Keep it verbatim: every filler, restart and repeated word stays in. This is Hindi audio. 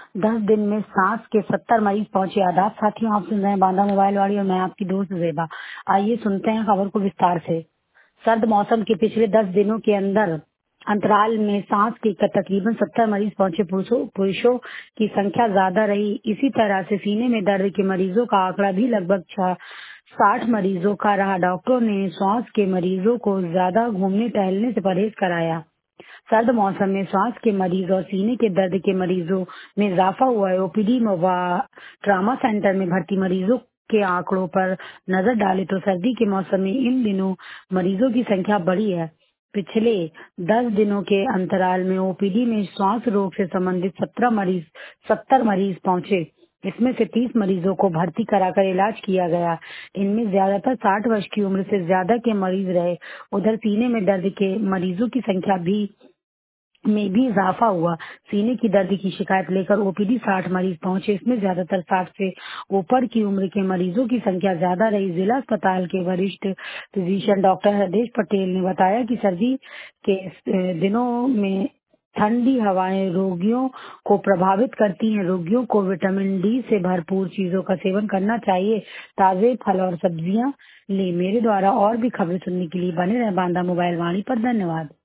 दस दिन में सांस के सत्तर मरीज पहुंचे। आदाब साथियों, आप सुन रहे हैं बांदा मोबाइल वाली और मैं आपकी दोस्त जेबा। आइए सुनते हैं खबर को विस्तार से। सर्द मौसम के पिछले दस दिनों के अंदर अंतराल में सांस के तकरीबन सत्तर मरीज पहुंचे। पुरुषों पुरुषों की संख्या ज्यादा रही। इसी तरह से सीने में दर्द के मरीजों का आंकड़ा भी लगभग छह साठ मरीजों का रहा। डॉक्टरों ने श्वास के मरीजों को ज्यादा घूमने टहलने से परहेज कराया। सर्द मौसम में श्वास के मरीज और सीने के दर्द के मरीजों में इजाफा हुआ है। ओपीडी व ट्रामा सेंटर में भर्ती मरीजों के आंकड़ों पर नजर डालें तो सर्दी के मौसम में इन दिनों मरीजों की संख्या बढ़ी है। पिछले दस दिनों के अंतराल में ओपीडी में श्वास रोग से संबंधित सत्रह मरीज सत्तर मरीज पहुंचे। इसमें से तीस मरीजों को भर्ती कराकर इलाज किया गया। इनमें ज्यादातर साठ वर्ष की उम्र से ज्यादा के मरीज रहे। उधर सीने में दर्द के मरीजों की संख्या भी में भी इजाफा हुआ। सीने की दर्द की शिकायत लेकर ओपीडी साठ मरीज पहुंचे। इसमें ज्यादातर साठ से ऊपर की उम्र के मरीजों की संख्या ज्यादा रही। जिला अस्पताल के वरिष्ठ फिजिशियन डॉक्टर हरदेश पटेल ने बताया कि सर्दी के दिनों में ठंडी हवाएं रोगियों को प्रभावित करती हैं। रोगियों को विटामिन डी से भरपूर चीजों का सेवन करना चाहिए। ताजे फल और सब्जियां ले। मेरे द्वारा और भी खबरें सुनने के लिए बने रहे बांदा मोबाइल वाणी पर। धन्यवाद।